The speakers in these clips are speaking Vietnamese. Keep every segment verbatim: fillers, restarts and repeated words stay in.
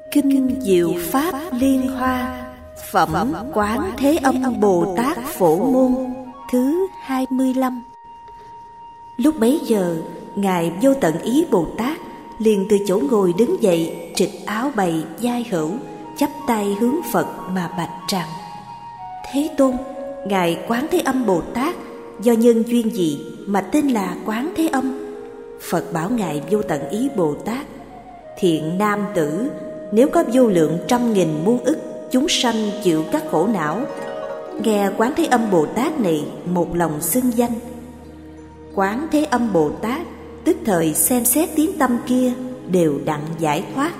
Kinh Diệu Pháp Liên Hoa, phẩm Quán Thế Âm Bồ Tát Phổ Môn thứ hai mươi lăm. Lúc bấy giờ, Ngài Vô Tận Ý Bồ Tát liền từ chỗ ngồi đứng dậy, trịch áo bày vai hữu, chắp tay hướng Phật mà bạch rằng: Thế Tôn, Ngài Quán Thế Âm Bồ Tát do nhân duyên gì mà tên là Quán Thế Âm? Phật bảo Ngài Vô Tận Ý Bồ Tát: Thiện nam tử, nếu có vô lượng trăm nghìn muôn ức chúng sanh chịu các khổ não, nghe Quán Thế Âm Bồ Tát này một lòng xưng danh, Quán Thế Âm Bồ Tát tức thời xem xét tiếng tâm kia đều đặng giải thoát.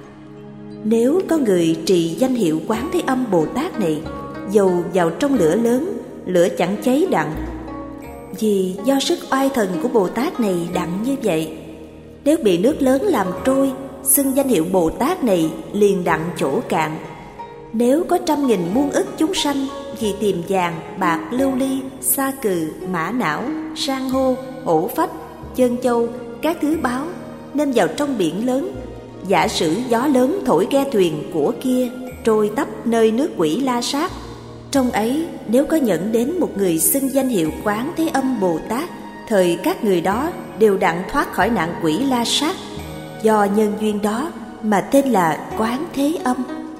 Nếu có người trì danh hiệu Quán Thế Âm Bồ Tát này, dầu vào trong lửa lớn, lửa chẳng cháy đặng, vì do sức oai thần của Bồ Tát này đặng như vậy. Nếu bị nước lớn làm trôi, xưng danh hiệu Bồ Tát này liền đặng chỗ cạn. Nếu có trăm nghìn muôn ức chúng sanh vì tìm vàng, bạc, lưu ly, sa cừ, mã não, san hô, hổ phách, chân châu, các thứ báu, nên vào trong biển lớn, giả sử gió lớn thổi ghe thuyền của kia trôi tấp nơi nước Quỷ La Sát, trong ấy nếu có nhận đến một người xưng danh hiệu Quán Thế Âm Bồ Tát, thời các người đó đều đặng thoát khỏi nạn Quỷ La Sát. Do nhân duyên đó mà tên là Quán Thế Âm.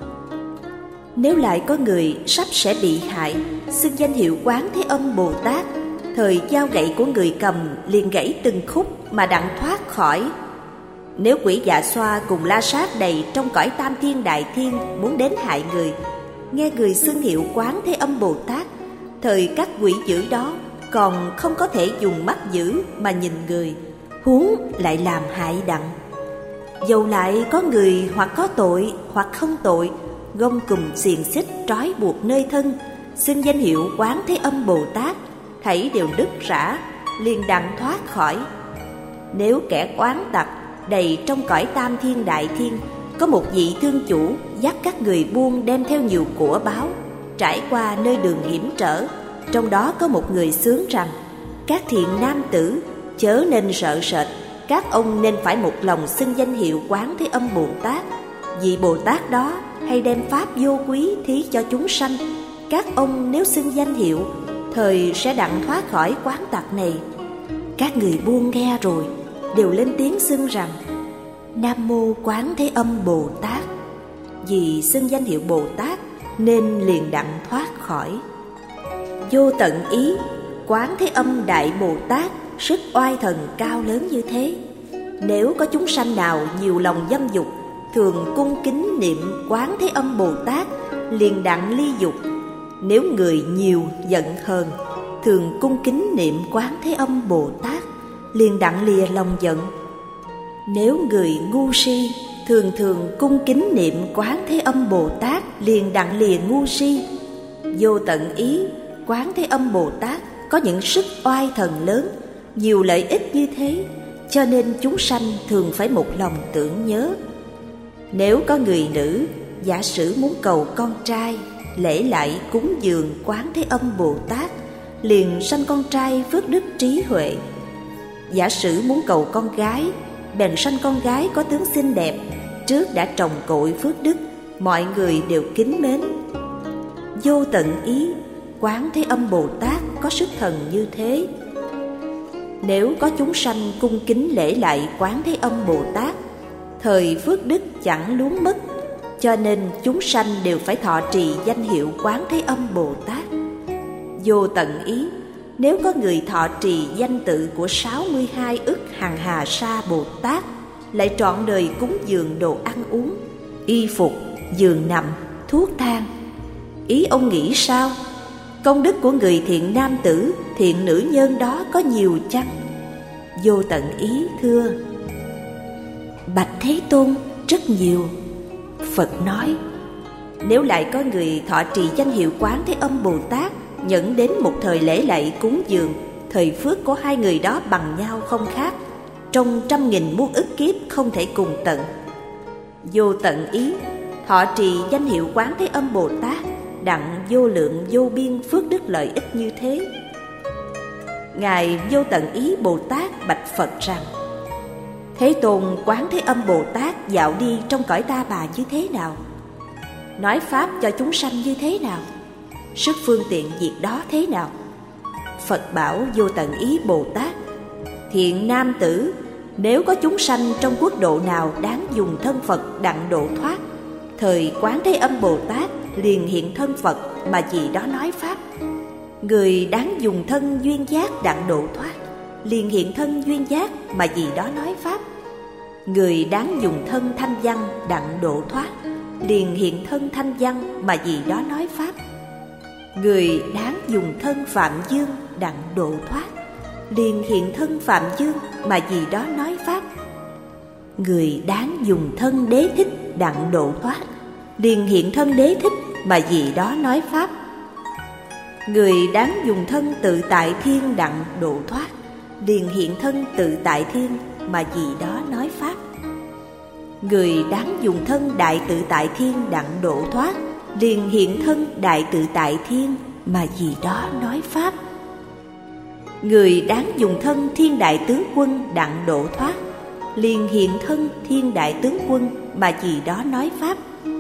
Nếu lại có người sắp sẽ bị hại, xưng danh hiệu Quán Thế Âm Bồ Tát, thời dao gậy của người cầm liền gãy từng khúc mà đặng thoát khỏi. Nếu quỷ dạ xoa cùng La Sát đầy trong cõi tam thiên đại thiên muốn đến hại người, nghe người xưng hiệu Quán Thế Âm Bồ Tát, thời các quỷ dữ đó còn không có thể dùng mắt dữ mà nhìn người, huống lại làm hại đặng. Dầu lại có người hoặc có tội hoặc không tội, gông cùm xiềng xích trói buộc nơi thân, xưng danh hiệu Quán Thế Âm Bồ Tát, thảy đều đứt rã, liền đặng thoát khỏi. Nếu kẻ oán tặc đầy trong cõi tam thiên đại thiên, có một vị thương chủ dắt các người buôn đem theo nhiều của báu, trải qua nơi đường hiểm trở, trong đó có một người xướng rằng: Các thiện nam tử, chớ nên sợ sệt, các ông nên phải một lòng xưng danh hiệu Quán Thế Âm Bồ Tát, vì Bồ Tát đó hay đem pháp vô quý thí cho chúng sanh. Các ông nếu xưng danh hiệu, thời sẽ đặng thoát khỏi quán tặc này. Các người buôn nghe rồi đều lên tiếng xưng rằng: Nam Mô Quán Thế Âm Bồ Tát. Vì xưng danh hiệu Bồ Tát nên liền đặng thoát khỏi. Vô tận ý, Quán Thế Âm Đại Bồ Tát sức oai thần cao lớn như thế. Nếu có chúng sanh nào nhiều lòng dâm dục, thường cung kính niệm Quán Thế Âm Bồ Tát, liền đặng ly dục. Nếu người nhiều giận hờn, thường cung kính niệm Quán Thế Âm Bồ Tát, liền đặng lìa lòng giận. Nếu người ngu si, thường thường cung kính niệm Quán Thế Âm Bồ Tát, liền đặng lìa ngu si. Vô tận ý, Quán Thế Âm Bồ Tát có những sức oai thần lớn, nhiều lợi ích như thế, cho nên chúng sanh thường phải một lòng tưởng nhớ. Nếu có người nữ, giả sử muốn cầu con trai, lễ lại cúng dường Quán Thế Âm Bồ Tát, liền sanh con trai phước đức trí huệ. Giả sử muốn cầu con gái, bèn sanh con gái có tướng xinh đẹp, trước đã trồng cội phước đức, mọi người đều kính mến. Vô tận ý, Quán Thế Âm Bồ Tát có sức thần như thế. Nếu có chúng sanh cung kính lễ lại Quán Thế Âm Bồ Tát, thời phước đức chẳng luống mất, cho nên chúng sanh đều phải thọ trì danh hiệu Quán Thế Âm Bồ Tát. Vô tận ý, nếu có người thọ trì danh tự của sáu mươi hai ức hằng hà sa Bồ Tát, lại trọn đời cúng dường đồ ăn uống, y phục, giường nằm, thuốc thang, ý ông nghĩ sao? Công đức của người thiện nam tử, thiện nữ nhân đó có nhiều chăng? Vô tận ý thưa: Bạch Thế Tôn, rất nhiều. Phật nói: Nếu lại có người thọ trì danh hiệu Quán Thế Âm Bồ Tát, nhận đến một thời lễ lạy cúng dường, thời phước của hai người đó bằng nhau không khác, trong trăm nghìn muôn ức kiếp không thể cùng tận. Vô tận ý, thọ trì danh hiệu Quán Thế Âm Bồ Tát, đặng vô lượng vô biên phước đức lợi ích như thế. Ngài Vô Tận Ý Bồ Tát bạch Phật rằng: Thế Tôn Quán Thế Âm Bồ Tát dạo đi trong cõi Ta Bà như thế nào? Nói pháp cho chúng sanh như thế nào? Sức phương tiện việc đó thế nào? Phật bảo Vô Tận Ý Bồ Tát: thiện nam tử, nếu có chúng sanh trong quốc độ nào đáng dùng thân Phật đặng độ thoát, thời Quán Thế Âm Bồ Tát liền hiện thân Phật mà vì đó nói pháp. Người đáng dùng thân duyên giác đặng độ thoát, liền hiện thân duyên giác mà vì đó nói pháp. Người đáng dùng thân thanh văn đặng độ thoát, liền hiện thân thanh văn mà vì đó nói pháp. Người đáng dùng thân phạm dương đặng độ thoát, liền hiện thân phạm dương mà vì đó nói pháp. Người đáng dùng thân đế thích đặng độ thoát, liền hiện thân đế thích mà vì đó nói pháp. Người đáng dùng thân tự tại thiên đặng độ thoát, liền hiện thân tự tại thiên mà vì đó nói pháp. Người đáng dùng thân đại tự tại thiên đặng độ thoát, liền hiện thân đại tự tại thiên mà vì đó nói pháp. Người đáng dùng thân thiên đại tướng quân đặng độ thoát, liền hiện thân thiên đại tướng quân mà vì đó nói pháp.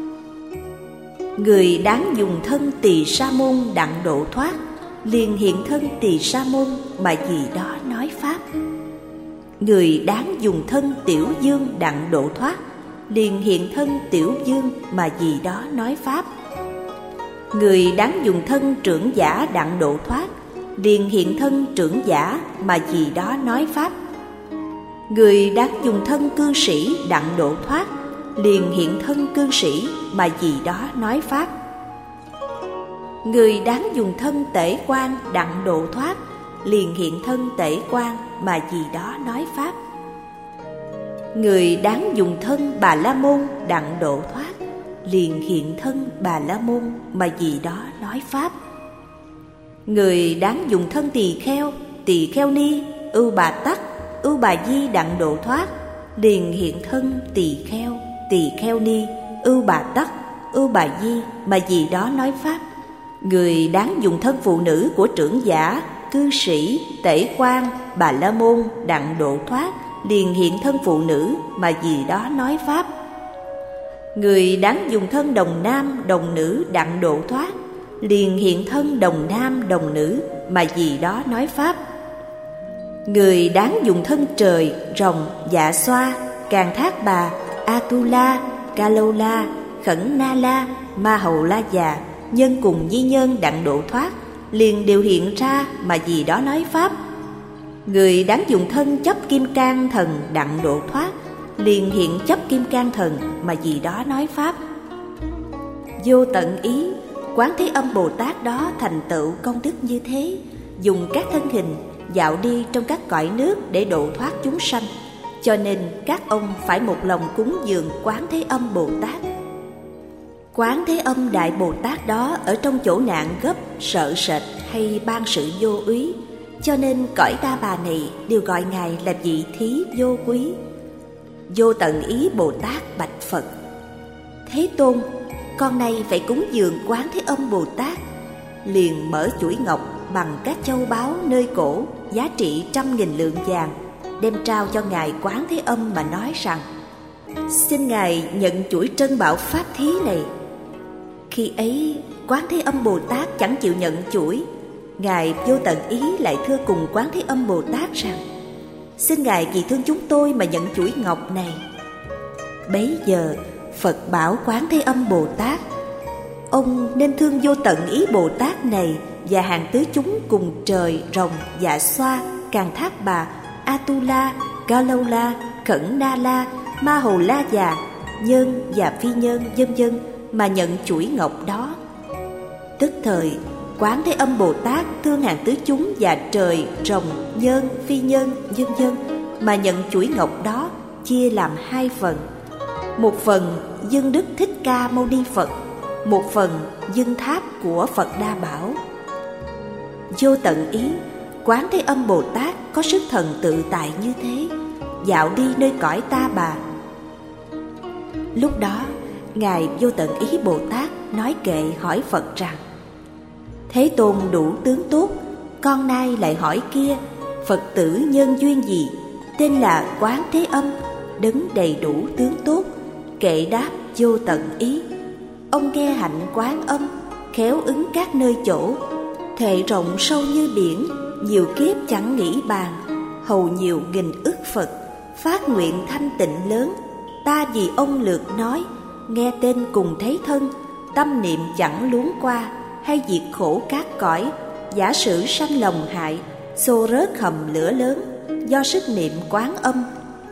Người đáng dùng thân tỳ sa môn đặng độ thoát, liền hiện thân tỳ sa môn mà vì đó nói pháp. Người đáng dùng thân tiểu dương đặng độ thoát, liền hiện thân tiểu dương mà vì đó nói pháp. Người đáng dùng thân trưởng giả đặng độ thoát, liền hiện thân trưởng giả mà vì đó nói pháp. Người đáng dùng thân cư sĩ đặng độ thoát, liền hiện thân cư sĩ mà vì đó nói pháp. Người đáng dùng thân tể quan đặng độ thoát, liền hiện thân tể quan mà vì đó nói pháp. Người đáng dùng thân Bà La Môn đặng độ thoát, liền hiện thân Bà La Môn mà vì đó nói pháp. Người đáng dùng thân tỳ kheo, tỳ kheo ni, ưu bà tắc, ưu bà di đặng độ thoát, liền hiện thân tỳ kheo, tỳ kheo ni, ưu bà tắc, ưu bà di mà vì đó nói pháp. Người đáng dùng thân phụ nữ của trưởng giả, cư sĩ, tể quan, Bà La Môn đặng độ thoát, liền hiện thân phụ nữ mà vì đó nói pháp. Người đáng dùng thân đồng nam, đồng nữ đặng độ thoát, liền hiện thân đồng nam, đồng nữ mà vì đó nói pháp. Người đáng dùng thân trời, rồng, dạ xoa, Càn Thác Bà, Atula, Kalola, Khẩn Na La, Ma Hầu La Già, nhân cùng di nhân đặng độ thoát, liền đều hiện ra mà vì đó nói pháp. Người đáng dùng thân chấp kim cang thần đặng độ thoát, liền hiện chấp kim cang thần mà vì đó nói pháp. Vô tận ý, Quán Thế Âm Bồ Tát đó thành tựu công đức như thế, dùng các thân hình dạo đi trong các cõi nước để độ thoát chúng sanh. Cho nên các ông phải một lòng cúng dường Quán Thế Âm Bồ Tát. Quán Thế Âm Đại Bồ Tát đó ở trong chỗ nạn gấp, sợ sệt hay ban sự vô úy, cho nên cõi Ta Bà này đều gọi Ngài là vị thí vô quý. Vô tận ý Bồ Tát bạch Phật: Thế Tôn, con nay phải cúng dường Quán Thế Âm Bồ Tát. Liền mở chuỗi ngọc bằng các châu báu nơi cổ, giá trị trăm nghìn lượng vàng, đem trao cho Ngài Quán Thế Âm mà nói rằng: xin Ngài nhận chuỗi trân bảo pháp thí này. Khi ấy Quán Thế Âm Bồ Tát chẳng chịu nhận chuỗi. Ngài Vô Tận Ý lại thưa cùng Quán Thế Âm Bồ Tát rằng: xin Ngài vì thương chúng tôi mà nhận chuỗi ngọc này. Bấy giờ Phật bảo Quán Thế Âm Bồ Tát: ông nên thương Vô Tận Ý Bồ Tát này và hàng tứ chúng cùng trời, rồng, dạ xoa, Càn Thác Bà, Atula, Kalola, Khẩn Na La, Ma Hầu La Già, nhân và phi nhân vân vân mà nhận chuỗi ngọc đó. Tức thời Quán Thế Âm Bồ Tát thương hàng tứ chúng và trời, rồng, nhân, phi nhân vân vân mà nhận chuỗi ngọc đó, chia làm hai phần. Một phần dâng Đức Thích Ca Mâu Ni Phật, một phần dâng tháp của Phật Đa Bảo. Vô tận ý, Quán Thế Âm Bồ Tát có sức thần tự tại như thế, dạo đi nơi cõi Ta Bà. Lúc đó Ngài Vô Tận Ý Bồ Tát nói kệ hỏi Phật rằng: Thế Tôn đủ tướng tốt, con nay lại hỏi kia, Phật tử nhân duyên gì, tên là Quán Thế Âm, đấng đầy đủ tướng tốt, kệ đáp vô tận ý. Ông nghe hạnh Quán Âm, khéo ứng các nơi chỗ, thệ rộng sâu như biển, nhiều kiếp chẳng nghĩ bàn. Hầu nhiều nghìn ức Phật, phát nguyện thanh tịnh lớn. Ta vì ông lượt nói, nghe tên cùng thấy thân, tâm niệm chẳng luống qua, hay diệt khổ các cõi. Giả sử sanh lòng hại, xô rớt hầm lửa lớn, do sức niệm Quán Âm.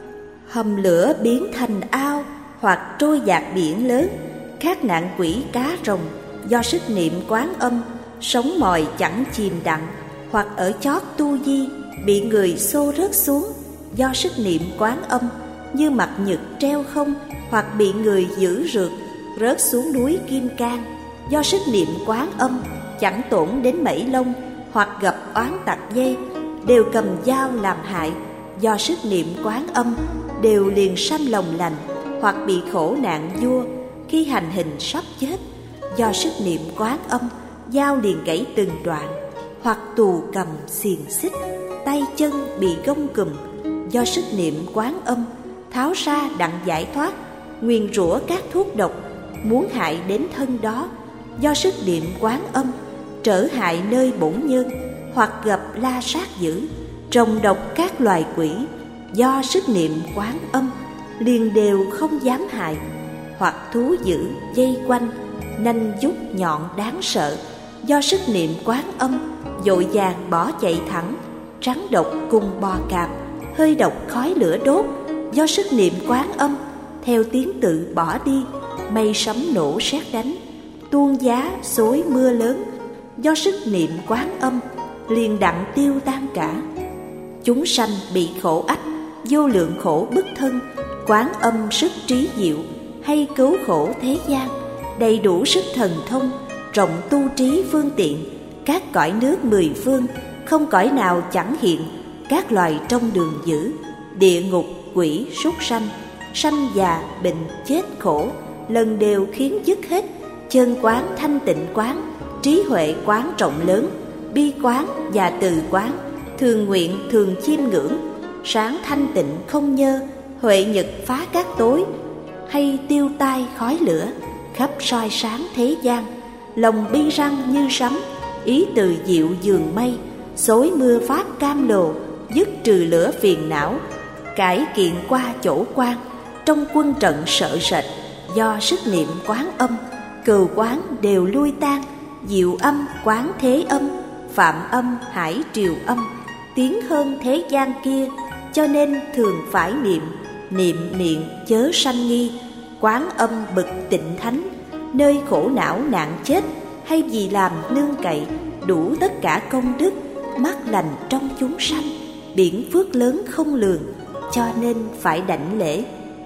Hầm lửa biến thành ao, hoặc trôi dạt biển lớn. Các nạn quỷ cá rồng, do sức niệm Quán Âm. Sống mồi chẳng chìm đặng, hoặc ở chót tu di, bị người xô rớt xuống, do sức niệm Quán Âm. Như mặt nhật treo không, hoặc bị người giữ rượt, rớt xuống núi Kim Cang, do sức niệm Quán Âm. Chẳng tổn đến mẩy lông, hoặc gặp oán tặc dây, đều cầm dao làm hại, do sức niệm Quán Âm. Đều liền sanh lòng lành, hoặc bị khổ nạn vua, khi hành hình sắp chết, do sức niệm Quán Âm. Dao liền gãy từng đoạn, hoặc tù cầm xiềng xích, tay chân bị gông cùm, do sức niệm Quán Âm. Tháo ra đặng giải thoát, nguyền rủa các thuốc độc, muốn hại đến thân đó, do sức niệm Quán Âm. Trở hại nơi bổn nhân, hoặc gặp la sát dữ, trồng độc các loài quỷ, do sức niệm Quán Âm. Liền đều không dám hại. Hoặc thú dữ dây quanh, nanh vuốt nhọn đáng sợ, do sức niệm Quán Âm. Vội vàng bỏ chạy thẳng, rắn độc cùng bò cạp, hơi độc khói lửa đốt, do sức niệm Quán Âm. Theo tiếng tự bỏ đi, mây sấm nổ sét đánh, tuôn giá xối mưa lớn, do sức niệm Quán Âm. Liền đặng tiêu tan cả. Chúng sanh bị khổ ách, vô lượng khổ bức thân, Quán Âm sức trí diệu, hay cứu khổ thế gian. Đầy đủ sức thần thông, rộng tu trí phương tiện. Các cõi nước mười phương, không cõi nào chẳng hiện. Các loài trong đường dữ, địa ngục quỷ súc sanh, sanh già bệnh chết khổ, lần đều khiến dứt hết. Chân quán thanh tịnh quán, trí huệ quán rộng lớn, bi quán và từ quán, thường nguyện thường chiêm ngưỡng. Sáng thanh tịnh không nhơ, huệ nhật phá các tối, hay tiêu tai khói lửa, khắp soi sáng thế gian. Lòng bi răng như sấm, ý từ diệu dường mây, xối mưa pháp cam lồ, dứt trừ lửa phiền não. Cải kiện qua chỗ quan, trong quân trận sợ sệt, do sức niệm Quán Âm. Cừu quán đều lui tan, diệu âm quán thế âm, phạm âm hải triều âm, tiến hơn thế gian kia. Cho nên thường phải niệm, niệm niệm chớ sanh nghi. Quán Âm bậc tịnh thánh, nơi khổ não nạn chết, hay vì làm nương cậy, đủ tất cả công đức, mát lành trong chúng sanh, biển phước lớn không lường, cho nên phải đảnh lễ.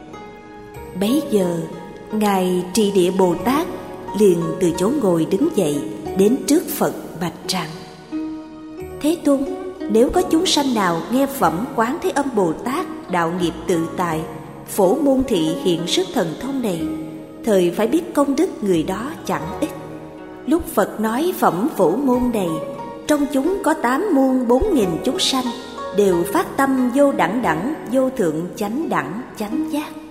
Bấy giờ Ngài Trì Địa Bồ Tát liền từ chỗ ngồi đứng dậy, đến trước Phật bạch rằng: Thế Tôn, nếu có chúng sanh nào nghe phẩm Quán Thế Âm Bồ Tát đạo nghiệp tự tại, phổ môn thị hiện sức thần thông này, thời phải biết công đức người đó chẳng ít. Lúc Phật nói phẩm phổ môn này, trong chúng có tám muôn bốn nghìn chúng sanh, đều phát tâm vô đẳng đẳng, vô thượng chánh đẳng chánh giác.